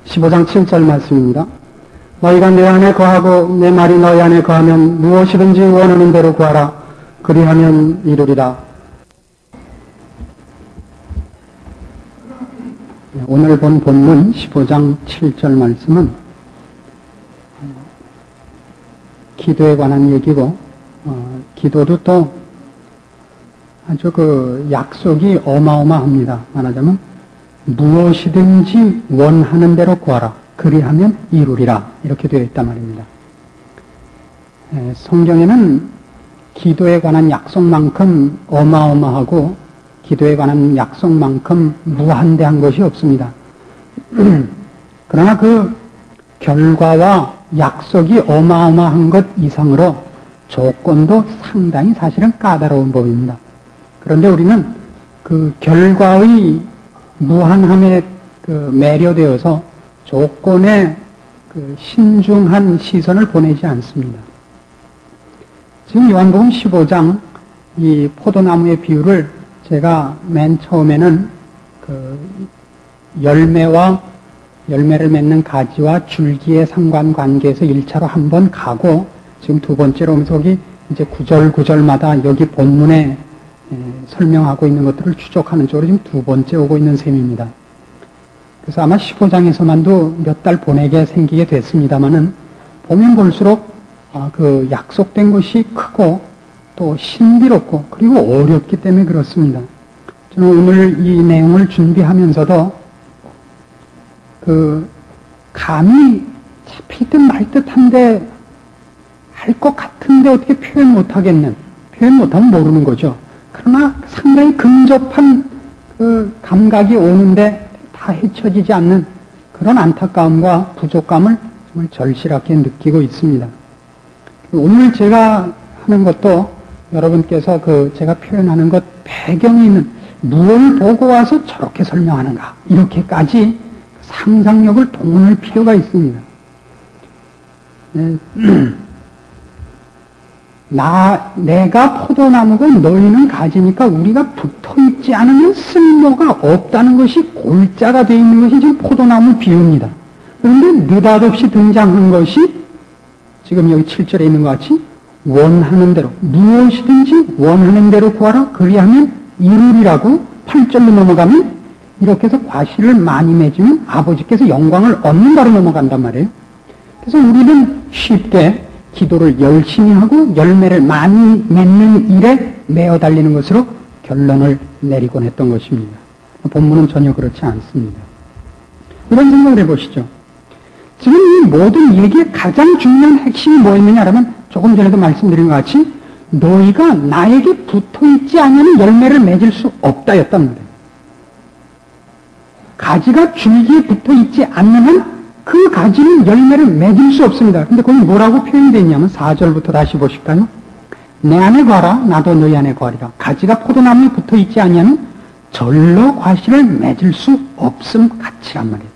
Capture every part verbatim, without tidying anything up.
십오 장 칠 절 말씀입니다. 너희가 내 안에 거하고 내 말이 너희 안에 거하면 무엇이든지 원하는 대로 구하라. 그리하면 이루리라. 오늘 본 본문 십오 장 칠 절 말씀은 기도에 관한 얘기고, 어, 기도도 또 아주 그 약속이 어마어마합니다. 말하자면 무엇이든지 원하는 대로 구하라. 그리하면 이루리라. 이렇게 되어 있단 말입니다. 에, 성경에는 기도에 관한 약속만큼 어마어마하고 기도에 관한 약속만큼 무한대한 것이 없습니다. 그러나 그 결과와 약속이 어마어마한 것 이상으로 조건도 상당히 사실은 까다로운 법입니다. 그런데 우리는 그 결과의 무한함에 그 매료되어서 조건에 그 신중한 시선을 보내지 않습니다. 지금 요한복음 십오 장 이 포도나무의 비유를 제가 맨 처음에는 그 열매와 열매를 맺는 가지와 줄기의 상관관계에서 일 차로 한 번 가고, 지금 두 번째로 오면서 여기 이제 구절 구절마다 여기 본문에 에, 설명하고 있는 것들을 추적하는 쪽으로 지금 두 번째 오고 있는 셈입니다. 그래서 아마 십오 장에서만도 몇 달 보내게 생기게 됐습니다만은 보면 볼수록 아, 그 약속된 것이 크고 또 신비롭고 그리고 어렵기 때문에 그렇습니다. 저는 오늘 이 내용을 준비하면서도 그 감이 잡힐 듯 말 듯한데 할 것 같은데 어떻게 표현 못하겠는, 표현 못하면 모르는 거죠. 그러나 상당히 근접한 그 감각이 오는데 다 헤쳐지지 않는 그런 안타까움과 부족감을 정말 절실하게 느끼고 있습니다. 오늘 제가 하는 것도 여러분께서 그 제가 표현하는 것 배경에 있는 무엇을 보고 와서 저렇게 설명하는가, 이렇게까지 상상력을 동원할 필요가 있습니다. 네. 나, 내가 포도나무고 너희는 가지니까 우리가 붙어있지 않으면 쓸모가 없다는 것이 골자가 되어 있는 것이 지금 포도나무 비유입니다. 그런데 느닷없이 등장한 것이 지금 여기 칠 절에 있는 것 같이 원하는 대로, 무엇이든지 원하는 대로 구하라. 그리하면 이루리라고 팔 절로 넘어가면 이렇게 해서 과실을 많이 맺으면 아버지께서 영광을 얻는다로 넘어간단 말이에요. 그래서 우리는 쉽게 기도를 열심히 하고 열매를 많이 맺는 일에 매어 달리는 것으로 결론을 내리곤 했던 것입니다. 본문은 전혀 그렇지 않습니다. 이런 생각을 해보시죠. 지금 이 모든 얘기의 가장 중요한 핵심이 뭐였느냐라면 조금 전에도 말씀드린 것 같이 너희가 나에게 붙어있지 않으면 열매를 맺을 수 없다였단 말이에요. 가지가 줄기에 붙어있지 않으면 그 가지는 열매를 맺을 수 없습니다. 근데 거기 뭐라고 표현이 되어 있냐면 사 절부터 다시 보실까요? 내 안에 거하라 나도 너희 안에 거하리라. 가지가 포도나무에 붙어있지 않으면 절로 과실을 맺을 수 없음 같이란 말이에요.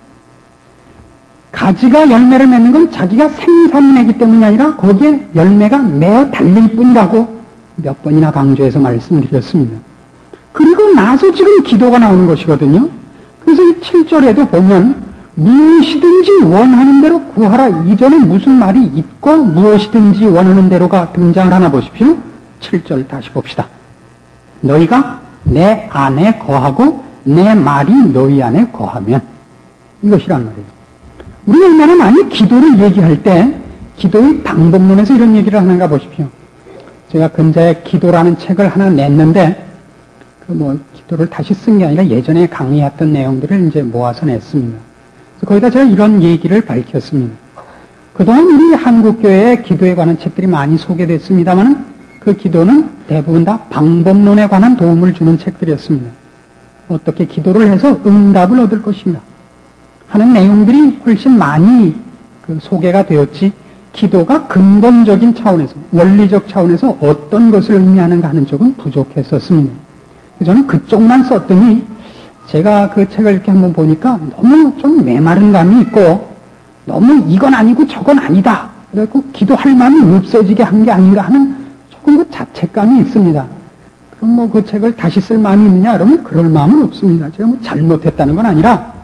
가지가 열매를 맺는 건 자기가 생산내기 때문이 아니라 거기에 열매가 매어 달릴 뿐이라고 몇 번이나 강조해서 말씀드렸습니다. 그리고 나서 지금 기도가 나오는 것이거든요. 그래서 이 칠 절에도 보면 무엇이든지 원하는 대로 구하라. 이전에 무슨 말이 있고 무엇이든지 원하는 대로가 등장을 하나 보십시오. 칠 절 다시 봅시다. 너희가 내 안에 거하고 내 말이 너희 안에 거하면, 이것이란 말이에요. 우리가 얼마나 많이 기도를 얘기할 때 기도의 방법론에서 이런 얘기를 하는가 보십시오. 제가 근자에 기도라는 책을 하나 냈는데 그 뭐 기도를 다시 쓴 게 아니라 예전에 강의했던 내용들을 이제 모아서 냈습니다. 그래서 거기다 제가 이런 얘기를 밝혔습니다. 그동안 우리 한국교회에 기도에 관한 책들이 많이 소개됐습니다만 그 기도는 대부분 다 방법론에 관한 도움을 주는 책들이었습니다. 어떻게 기도를 해서 응답을 얻을 것인가 하는 내용들이 훨씬 많이 그 소개가 되었지, 기도가 근본적인 차원에서, 원리적 차원에서 어떤 것을 의미하는가 하는 쪽은 부족했었습니다. 저는 그쪽만 썼더니 제가 그 책을 이렇게 한번 보니까 너무 좀 메마른 감이 있고 너무 이건 아니고 저건 아니다. 그래서 기도할 마음이 없어지게 한 게 아닌가 하는 조금 그 자책감이 있습니다. 그럼 뭐 그 책을 다시 쓸 마음이 있느냐? 그러면 그럴 마음은 없습니다. 제가 뭐 잘못했다는 건 아니라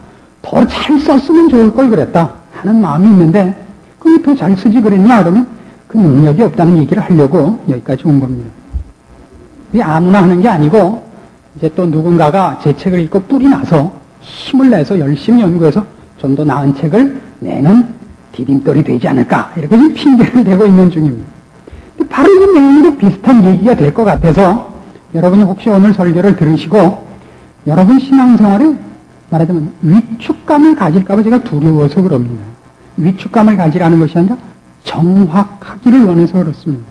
더 잘 썼으면 좋을 걸 그랬다 하는 마음이 있는데 그게 더 잘 쓰지 그랬냐 그러면 그 능력이 없다는 얘기를 하려고 여기까지 온 겁니다. 이게 아무나 하는 게 아니고 이제 또 누군가가 제 책을 읽고 뿔이 나서 힘을 내서 열심히 연구해서 좀 더 나은 책을 내는 디딤돌이 되지 않을까 이렇게 지금 핑계를 대고 있는 중입니다. 바로 이 내용도 비슷한 얘기가 될 것 같아서 여러분이 혹시 오늘 설교를 들으시고 여러분 신앙생활에 말하자면 위축감을 가질까 봐 제가 두려워서 그럽니다. 위축감을 가지라는 것이 아니라 정확하기를 원해서 그렇습니다.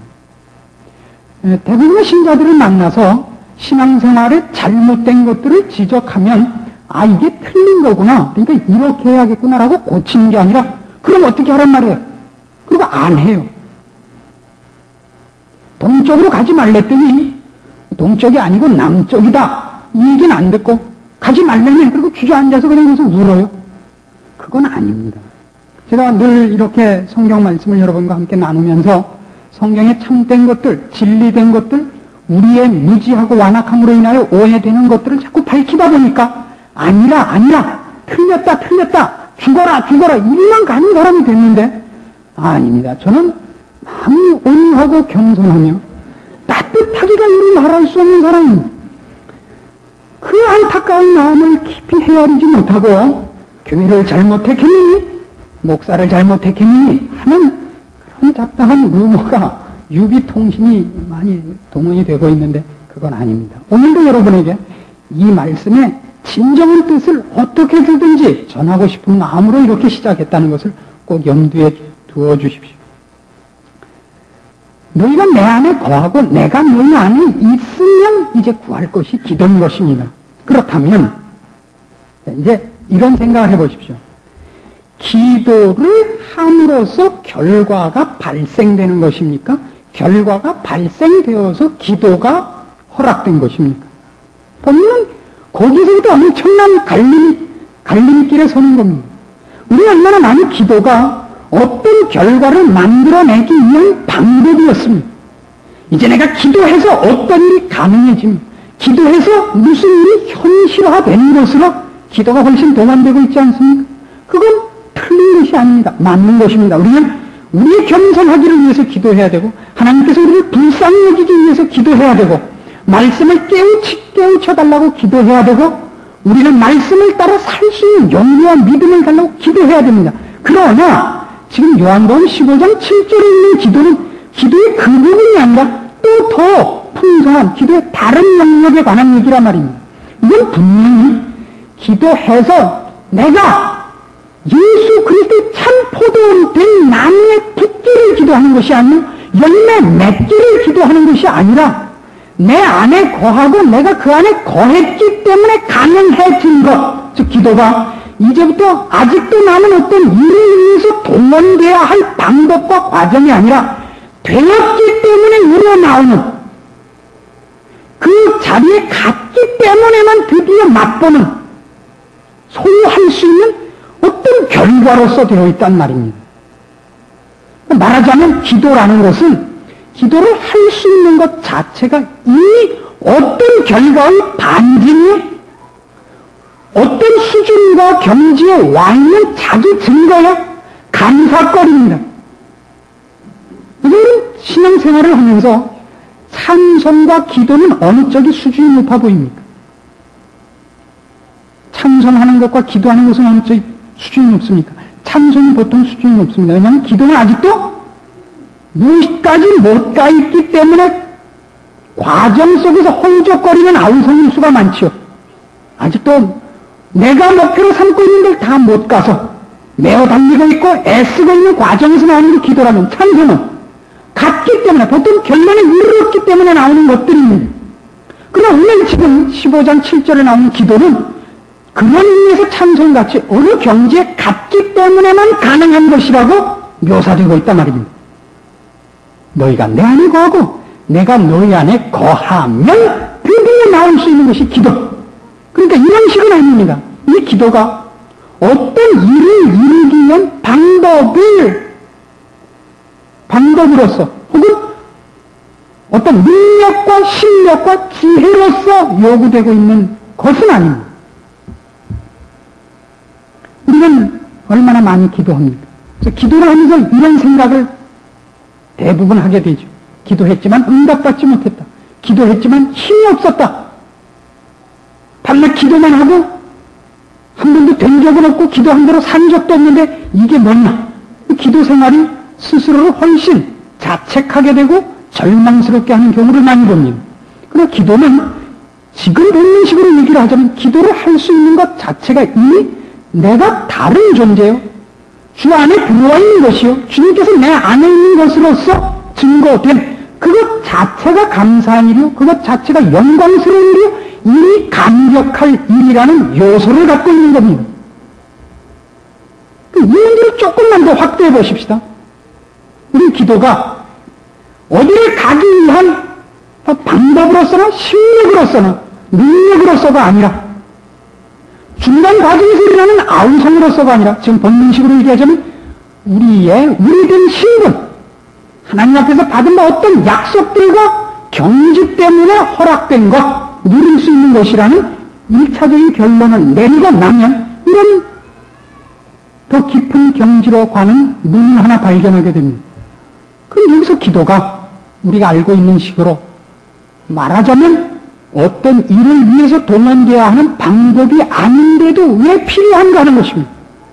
대부분의 신자들을 만나서 신앙생활에 잘못된 것들을 지적하면 아 이게 틀린 거구나 그러니까 이렇게 해야겠구나라고 고치는 게 아니라 그럼 어떻게 하란 말이에요. 그리고 안 해요. 동쪽으로 가지 말랬더니 동쪽이 아니고 남쪽이다 이 얘기는 안 듣고 가지 말랬네 그리고 주저앉아서 그냥 계속 울어요. 그건 아닙니다. 제가 늘 이렇게 성경 말씀을 여러분과 함께 나누면서 성경에 참된 것들, 진리된 것들, 우리의 무지하고 완악함으로 인하여 오해되는 것들을 자꾸 밝히다 보니까 아니라 아니라 틀렸다 틀렸다 죽어라 죽어라 이리만 가는 사람이 됐는데 아닙니다. 저는 마음이 온유하고 겸손하며 따뜻하기가 이루 말할 수 없는 사람입니다. 그 안타까운 마음을 깊이 헤아리지 못하고 교회를 잘못 택했느니 목사를 잘못 택했느니 하는 그런 잡다한 루머가 유비통신이 많이 동원이 되고 있는데 그건 아닙니다. 오늘도 여러분에게 이 말씀의 진정한 뜻을 어떻게 주든지 전하고 싶은 마음으로 이렇게 시작했다는 것을 꼭 염두에 두어 주십시오. 너희가 내 안에 거하고 내가 너희 안에 있으면 이제 구할 것이 기도인 것입니다. 그렇다면 이제 이런 생각을 해보십시오. 기도를 함으로써 결과가 발생되는 것입니까? 결과가 발생되어서 기도가 허락된 것입니까? 보면 거기서부터 엄청난 갈림, 갈림길에 서는 겁니다. 우리 얼마나 많은 기도가 어떤 결과를 만들어내기 위한 방법이었습니다. 이제 내가 기도해서 어떤 일이 가능해집니다. 기도해서 무슨 일이 현실화되는 것으로 기도가 훨씬 도관되고 있지 않습니까? 그건 틀린 것이 아닙니다. 맞는 것입니다. 우리는 우리의 겸손하기를 위해서 기도해야 되고 하나님께서 우리를 불쌍히 여기기 위해서 기도해야 되고 말씀을 깨우치, 깨우쳐달라고 기도해야 되고 우리는 말씀을 따라 살 수 있는 용기와 믿음을 달라고 기도해야 됩니다. 그러나 지금 요한복음 십오 장 칠 절에 있는 기도는 기도의 그 부분이 아니라 또 더 풍성한 기도의 다른 영역에 관한 얘기란 말입니다. 이건 분명히 기도해서 내가 예수 그리스도의 참 포도된 나무의 붙기를 기도하는 것이 아니라 열매 맺기를 기도하는 것이 아니라 내 안에 거하고 내가 그 안에 거했기 때문에 가능해진 것, 즉 기도가 이제부터 아직도 남은 어떤 일을 위해서 동원되어야 할 방법과 과정이 아니라 되었기 때문에 우러나오는 그 자리에 갔기 때문에만 드디어 맛보는 소유할 수 있는 어떤 결과로서 되어 있단 말입니다. 말하자면 기도라는 것은 기도를 할 수 있는 것 자체가 이미 어떤 결과의 반증이 어떤 수준과 경지에 와 있는 자기 증거야 감사거리입니다. 우리는 신앙생활을 하면서 찬송과 기도는 어느 쪽이 수준이 높아 보입니까? 찬송하는 것과 기도하는 것은 어느 쪽이 수준이 높습니까? 찬송이 보통 수준이 높습니다. 왜냐하면 기도는 아직도 무엇까지 못 가 있기 때문에 과정 속에서 헐적거리는 아우성일 수가 많죠. 아직도 내가 목표로 삼고 있는 걸 다 못 가서 매어 달리고 있고 애쓰고 있는 과정에서 나오는 게 기도라면 찬송은 갔기 때문에 보통 결론에 이르렀기 때문에 나오는 것들입니다. 그러나 오늘 지금 십오 장 칠 절에 나오는 기도는 그런 의미에서 찬송같이 어느 경지에 갔기 때문에만 가능한 것이라고 묘사되고 있단 말입니다. 너희가 내 안에 거하고 내가 너희 안에 거하면 드디어 나올 수 있는 것이 기도. 그러니까 이런 식은 아닙니다. 이 기도가 어떤 일을 이루기 위한 방법을 방법으로서 혹은 어떤 능력과 실력과 지혜로서 요구되고 있는 것은 아닙니다. 우리는 얼마나 많이 기도합니까? 그래서 기도를 하면서 이런 생각을 대부분 하게 되죠. 기도했지만 응답받지 못했다. 기도했지만 힘이 없었다. 밤낮 기도만 하고 한 번도 된 적은 없고 기도한 대로 산 적도 없는데 이게 뭐냐? 기도 생활이 스스로를 훨씬 자책하게 되고 절망스럽게 하는 경우를 많이 봅니다. 그러나 기도는 지금 보는 식으로 얘기를 하자면 기도를 할 수 있는 것 자체가 이미 내가 다른 존재요. 주 안에 들어와 있는 것이요. 주님께서 내 안에 있는 것으로서 증거된 그것 자체가 감사한 일이요. 그것 자체가 영광스러운 일이요. 이미 감격할 일이라는 요소를 갖고 있는 겁니다. 이 문제를 조금만 더 확대해 보십시다. 우리 기도가 어디를 가기 위한 방법으로서나 심력으로서나 능력으로서가 아니라 중간 과정에서 일어나는 아우성으로서가 아니라 지금 본문식으로 얘기하자면 우리의 우리된 신분, 하나님 앞에서 받은 어떤 약속들과 경지 때문에 허락된 것, 누릴 수 있는 것이라는 일차적인 결론을 내리고 나면 이런 더 깊은 경지로 가는 문을 하나 발견하게 됩니다. 그럼 여기서 기도가 우리가 알고 있는 식으로 말하자면 어떤 일을 위해서 동원되어야 하는 방법이 아닌데도 왜 필요한가 하는 것입니다.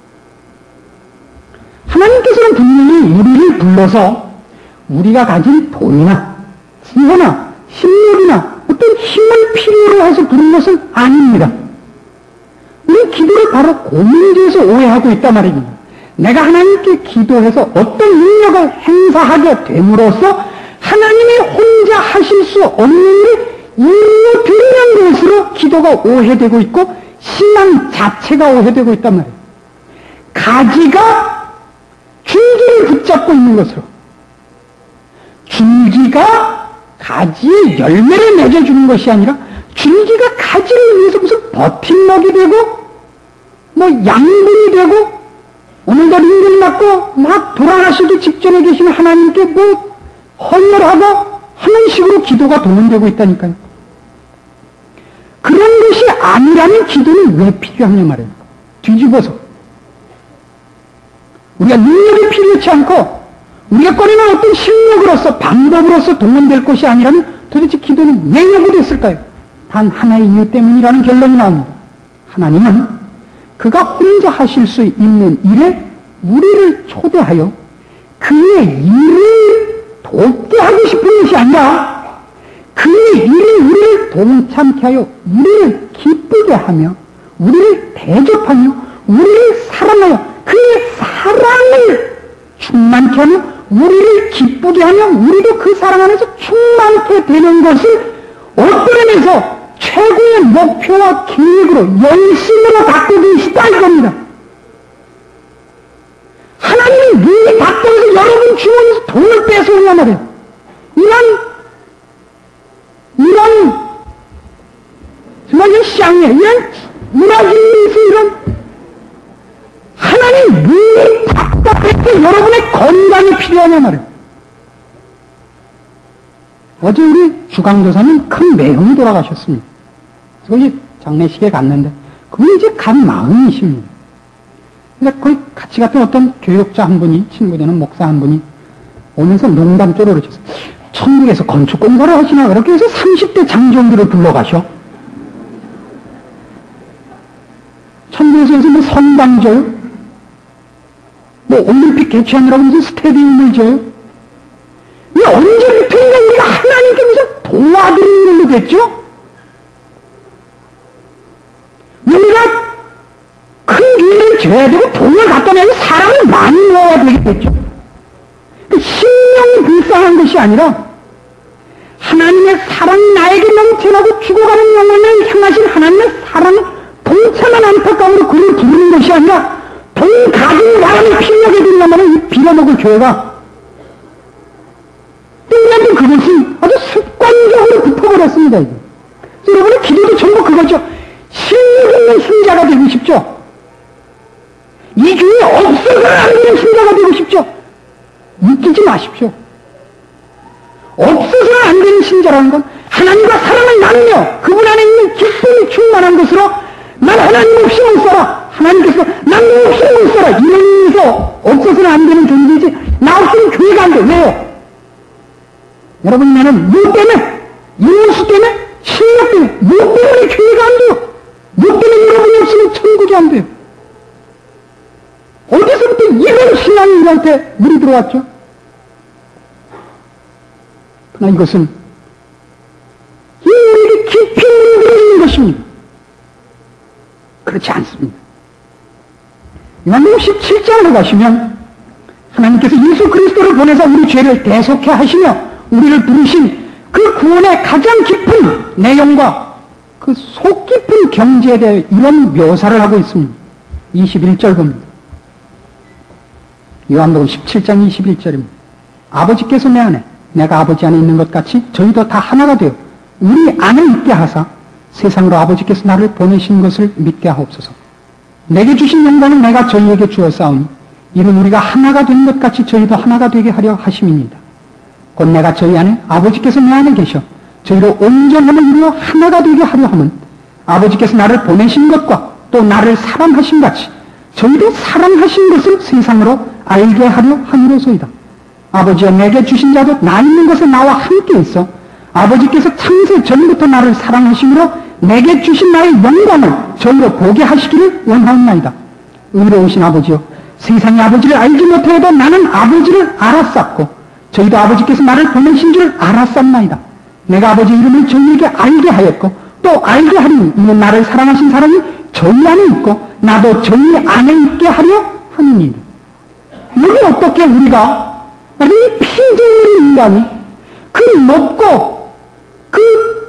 하나님께서는 분명히 우리를 불러서 우리가 가진 돈이나 지혜나 심력이나 어떤 힘을 필요로 해서 부른 것은 아닙니다. 우리 기도를 바로 고민지에서 오해하고 있단 말입니다. 내가 하나님께 기도해서 어떤 능력을 행사하게 됨으로써 하나님이 혼자 하실 수 없는 일을 이루어드리는 것으로 기도가 오해되고 있고 신앙 자체가 오해되고 있단 말이에요. 가지가 줄기를 붙잡고 있는 것으로 줄기가 가지에 열매를 맺어주는 것이 아니라 줄기가 가지를 위해서 무슨 버팀목이 되고 뭐 양분이 되고 오늘도 링을 맞고 막 돌아가시기 직전에 계신 하나님께 뭐 헌혈하고 하는 식으로 기도가 동원되고 있다니까요. 그런 것이 아니라면 기도는 왜 필요하냐 말이에요. 뒤집어서 우리가 능력이 필요치 않고 우리가 꺼내는 어떤 실력으로서 방법으로서 동원될 것이 아니라면 도대체 기도는 왜 요구됐을까요? 단 하나의 이유 때문이라는 결론이 나옵니다. 하나님은 그가 혼자 하실 수 있는 일에 우리를 초대하여 그의 일을 돕게 하고 싶은 것이 아니라 그의 일이 우리를 동참케 하여 우리를 기쁘게 하며 우리를 대접하며 우리를 사랑하여 그의 사랑을 충만케 하며 우리를 기쁘게 하며 우리도 그 사랑 안에서 충만케 되는 것을 어떤 의미에서 최고의 목표와 계획으로 열심으로 갖고 계시다 이겁니다. 하나님이 눈이 닥쳐서 여러분 주머니에서 돈을 뺏어오냐 말이에요. 이런 이런 정말 이 쌍해 이런 문화주의에서 이런 하나님 눈이 답답했을 여러분의 건강이 필요하냐 말이에요. 어제 우리 주강조사님 큰 매형이 돌아가셨습니다. 그래서 장례식에 갔는데 그분이 이제 간 마흔이십니다. 근데 거기 같이 갔던 어떤 교육자 한 분이 친구되는 목사 한 분이 오면서 농담조로 그러셨어요. 천국에서 건축공사를 하시나 그렇게 해서 삼십 대 장정들을 불러가셔. 천국에서 뭐 성당 줘요? 뭐 올림픽 개최하느라고 무슨 스테디움을 줘요? 이 언제부터인가 우리가 하나님께 무슨 도와드리는 걸로 됐죠? 우리가 큰 교회를 줘야 되고 돈을 갖다 내고 사람을 많이 모아야 되겠죠. 그 신령이 불쌍한 것이 아니라 하나님의 사랑이 나에게 넘쳐나고 죽어가는 영혼을 향하신 하나님의 사랑을 동참한 안타까움으로 그를 부르는 것이 아니라 돈 가진 사람이 필요하게 된다면 이 빌어먹을 교회가 우리한테 그것이 아주 습관적으로 붙어버렸습니다. 이게. 여러분의 기도도 전부 그거죠. 실력 있는 신자가 되고 싶죠. 이 교회 없어서는 안 되는 신자가 되고 싶죠. 웃기지 마십시오. 없어서는 안 되는 신자라는 건 하나님과 사랑을 나누며 그분 안에 있는 기쁨이 충만한 것으로 난 하나님 없이 못 살아. 하나님께서 난 너 없으면 못 살아. 이런 의미에서 없어서는 안 되는 존재지. 나 없으면 교회가 안 돼. 왜요? 여러분, 나는 뭐 때문에? 인원수 때문에? 실력 때문에? 뭐 때문에 교회가 안 돼요? 뭐 때문에 여러분이 없으면 천국이 안 돼요? 어디서부터 이런 신앙이 우리한테 물이 들어왔죠? 그러나 이것은 이 우리에게 깊이 물들어있는 것입니다. 그렇지 않습니다. 요한복음 십칠 장으로 가시면 하나님께서 예수 그리스도를 보내서 우리 죄를 대속해 하시며 우리를 부르신 그 구원의 가장 깊은 내용과 그 속 깊은 경지에 대해 이런 묘사를 하고 있습니다. 이십일 절 봅니다. 요한복음 십칠 장 이십일 절입니다. 아버지께서 내 안에 내가 아버지 안에 있는 것 같이 저희도 다 하나가 되어 우리 안에 있게 하사 세상으로 아버지께서 나를 보내신 것을 믿게 하옵소서. 내게 주신 영광은 내가 저희에게 주었사오니 이는 우리가 하나가 된 것 같이 저희도 하나가 되게 하려 하심입니다. 곧 내가 저희 안에 아버지께서 내 안에 계셔 저희로 온전함을 이루어 하나가 되게 하려 함은 아버지께서 나를 보내신 것과 또 나를 사랑하신 같이 저희도 사랑하신 것을 세상으로 알게 하려 함이로소이다. 아버지여 내게 주신 자도 나 있는 곳에 나와 함께 있어 아버지께서 창세 전부터 나를 사랑하심으로 내게 주신 나의 영광을 저희로 보게 하시기를 원하옵나이다. 의로우신 아버지여 세상이 아버지를 알지 못해도 나는 아버지를 알았었고 저희도 아버지께서 나를 보내신 줄 알았었나이다. 내가 아버지 이름을 저희에게 알게 하였고 또 알게 하리니 이는 나를 사랑하신 사람이 저희 안에 있고 나도 저희 안에 있게 하려 함이니이다. 여기 어떻게 우리가 이 피조물 인간이 그 높고 그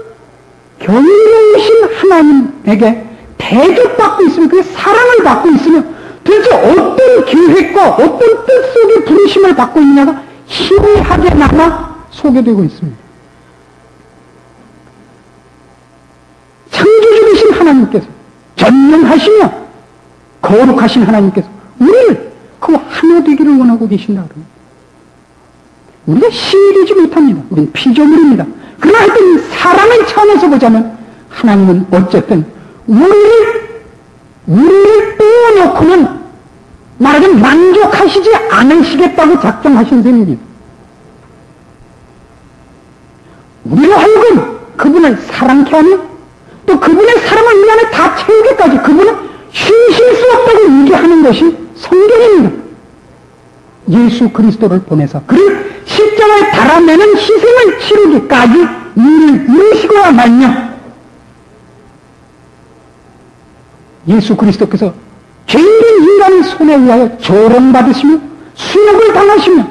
경이로우신 하나님에게 대접받고 있으며 그 사랑을 받고 있으며 도대체 어떤 계획과 어떤 뜻 속에 부르심을 받고 있냐가 희미하게 남아 소개되고 있습니다. 창조주이신 하나님께서 전능하시며 거룩하신 하나님께서 우리를 그 하나 되기를 원하고 계신다. 우리가 신이 되지 못합니다. 우리는 피조물입니다. 그러나 하여튼 사람의 차원에서 보자면 하나님은 어쨌든 우리를 우리를 빼놓고는 말하자면 만족하시지 않으시겠다고 작정하신 셈입니다. 우리로 하여금 그분을 사랑케 하며 또 그분의 사랑을 이 안에 다 채우기까지 그분은 쉬실 수 없다고 얘기하는 것이 성경입니다. 예수 그리스도를 보내서 그를 십자가에 달아내는 희생을 치르기까지 일을 이루시고야 말며 예수 그리스도께서 죄인된 인간의 손에 의하여 조롱받으시며 수욕을 당하시며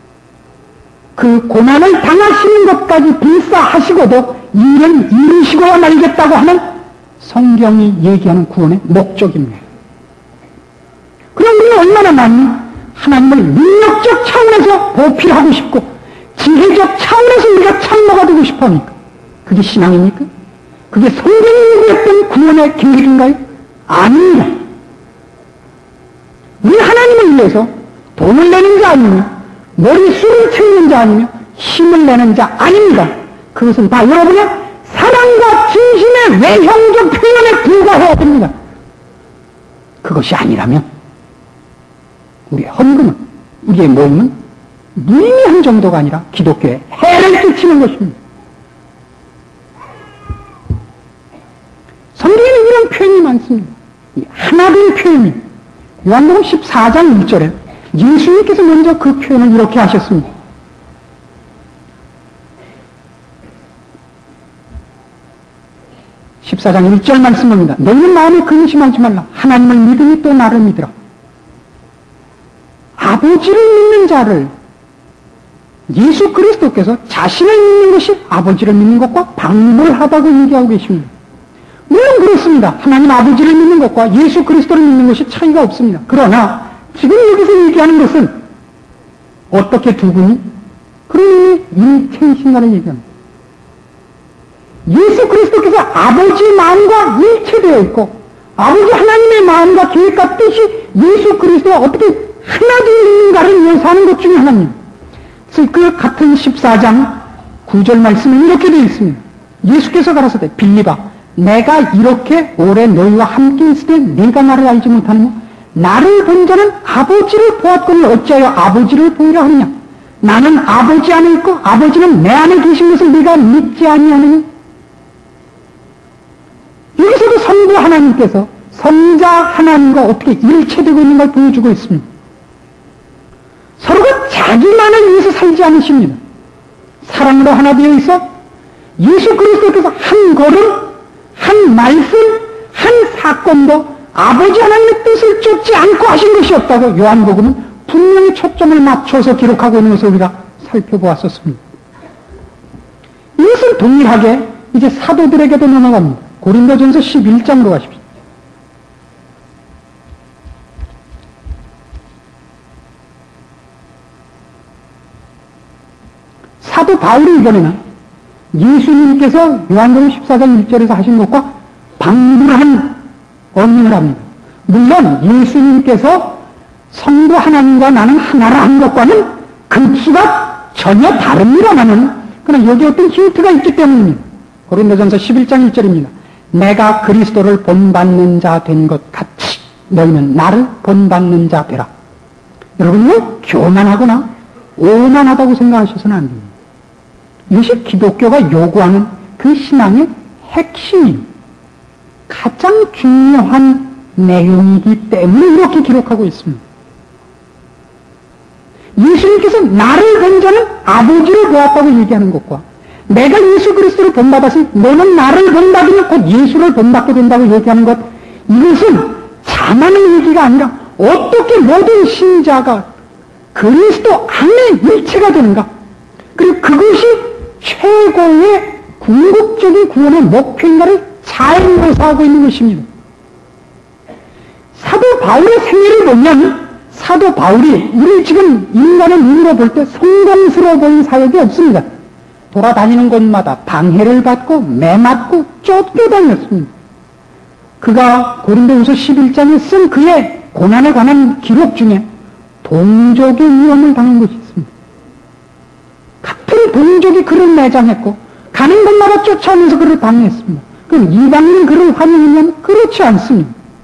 그 고난을 당하시는 것까지 불사하시고도 일을 이루시고야 말겠다고 하는 성경이 얘기하는 구원의 목적입니다. 그럼 우리는 얼마나 많이 하나님을 능력적 차원에서 보필하고 싶고 지혜적 차원에서 우리가 참모가 되고 싶어 합니까? 그게 신앙입니까? 그게 성경이 얘기했던 구원의 계획인가요? 아닙니다. 우리 하나님을 위해서 돈을 내는 자 아니며 머리수를 채우는 자 아니며 힘을 내는 자 아닙니다. 그것은 다 여러분의 사랑과 진심의 외형적 표현에 불과해야 됩니다. 그것이 아니라면 우리의 헌금은, 우리의 모임은 무의미한 정도가 아니라 기독교에 해를 끼치는 것입니다. 성경에는 이런 표현이 많습니다. 하나된 표현이 요한복음 십사 장 일 절에 예수님께서 먼저 그 표현을 이렇게 하셨습니다. 십사 장 일 절 말씀입니다. 너희는 마음에 근심하지 말라. 하나님을 믿으니 또 나를 믿으라. 아버지를 믿는 자를 예수 그리스도께서 자신을 믿는 것이 아버지를 믿는 것과 방불하다고 얘기하고 계십니다. 물론 그렇습니다. 하나님 아버지를 믿는 것과 예수 그리스도를 믿는 것이 차이가 없습니다. 그러나 지금 여기서 얘기하는 것은 어떻게 두 분이 그런 일체이신가를 얘기합니다. 예수 그리스도께서 아버지의 마음과 일체되어 있고 아버지 하나님의 마음과 계획과 뜻이 예수 그리스도와 어떻게 하나 되어 있는가를 묘사하는 것 중에 하나입니다. 그래서 그 같은 십사 장 구 절 말씀은 이렇게 되어 있습니다. 예수께서 가라사대 빌립아 내가 이렇게 오래 너희와 함께 있을 때 네가 나를 알지 못하느냐? 나를 본 자는 아버지를 보았거니 어찌하여 아버지를 보이라 하느냐? 나는 아버지 안에 있고 아버지는 내 안에 계신 것을 네가 믿지 아니하느냐? 여기서도 성부 하나님께서 성자 하나님과 어떻게 일체되고 있는 걸 보여주고 있습니다. 서로가 자기만을 위해서 살지 않으십니다. 사랑으로 하나 되어 있어 예수 그리스도께서 한 걸음, 한 말씀, 한 사건도 아버지 하나님의 뜻을 쫓지 않고 하신 것이 없다고 요한복음은 분명히 초점을 맞춰서 기록하고 있는 것을 우리가 살펴보았었습니다. 이것은 동일하게 이제 사도들에게도 넘어갑니다. 고린도전서 십일 장으로 가십시오. 사도 바울이 이번에는 예수님께서 요한복음 십사 장 일 절에서 하신 것과 방불한 언행을 합니다. 물론 예수님께서 성부 하나님과 나는 하나라 한 것과는 급수가 전혀 다릅니다만은 그러나 여기 어떤 힌트가 있기 때문입니다. 고린도전서 십일 장 일 절입니다. 내가 그리스도를 본받는 자 된 것 같이 너희는 나를 본받는 자 되라. 여러분 이거 교만하거나 오만하다고 생각하셔서는 안 됩니다. 이것이 기독교가 요구하는 그 신앙의 핵심이에요. 가장 중요한 내용이기 때문에 이렇게 기록하고 있습니다. 예수님께서 나를 본 자는 아버지를 보았다고 얘기하는 것과 내가 예수 그리스도를 본받았으니 너는 나를 본받으면 곧 예수를 본받게 된다고 얘기하는 것, 이것은 자만의 얘기가 아니라 어떻게 모든 신자가 그리스도 안에 일체가 되는가, 그리고 그것이 최고의 궁극적인 구원의 목표인가를 잘 묘사하고 있는 것입니다. 사도 바울의 생애를 보면 사도 바울이 우리 지금 인간의 눈으로 볼 때 성공스러워 보이는 사역이 없습니다. 돌아다니는 곳마다 방해를 받고 매맞고 쫓겨다녔습니다. 그가 고린도후서 십일 장에 쓴 그의 고난에 관한 기록 중에 동족의 위험을 당한 것이 있습니다. 같은 동족이 그를 매장했고 가는 곳마다 쫓아오면서 그를 방해했습니다. 그럼 이방인은 그를 환영했냐면 그렇지 않습니다.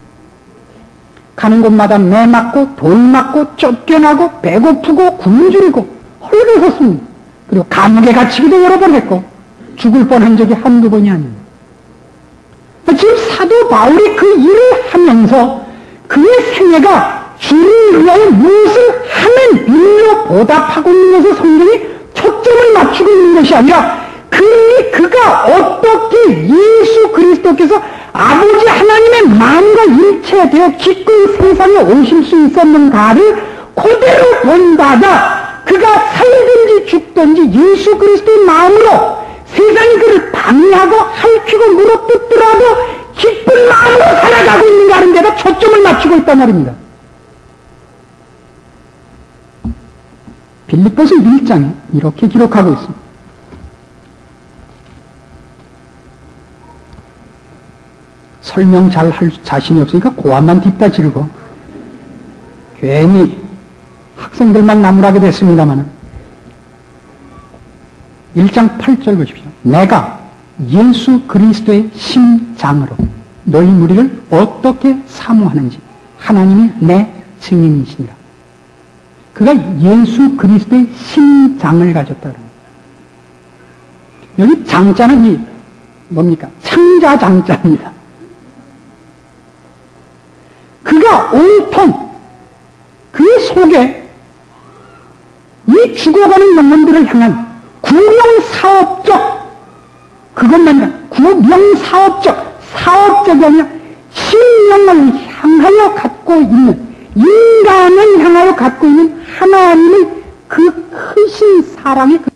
가는 곳마다 매맞고 돌맞고 쫓겨나고 배고프고 굶주리고 헐벗었습니다. 그리고 감옥에 갇히기도 여러 번 했고 죽을 뻔한 적이 한두 번이 아닙니다. 지금 사도 바울이 그 일을 하면서 그의 생애가 주를 위하여 무엇을 하는 일로 보답하고 있는 것을 성경이 초점을 맞추고 있는 것이 아니라 그 일이 그가 어떻게 예수 그리스도께서 아버지 하나님의 마음과 일체되어 기꺼이 세상에 오실 수 있었는가를 그대로 본받아 그가 살든지 죽든지 예수 그리스도의 마음으로 세상이 그를 방해하고 핥히고 물어뜯더라도 기쁜 마음으로 살아가고 있는가 하는 데다 초점을 맞추고 있단 말입니다. 빌립보서 일 장에 이렇게 기록하고 있습니다. 설명 잘 할 자신이 없으니까 고함만 뒷다 지르고 괜히 학생들만 나무라게 됐습니다만 일 장 팔 절 보십시오. 내가 예수 그리스도의 심장으로 너희 무리를 어떻게 사모하는지 하나님이 내 증인이시니라. 그가 예수 그리스도의 심장을 가졌다. 여기 장자는 이 뭡니까? 창자 장자입니다. 그가 온통 그 속에 이 죽어가는 영혼들을 향한 구명사업적, 그것만 아니라 구명사업적, 사업적이 아니라 신령을 향하여 갖고 있는, 인간을 향하여 갖고 있는 하나님의 그 크신 사랑의 그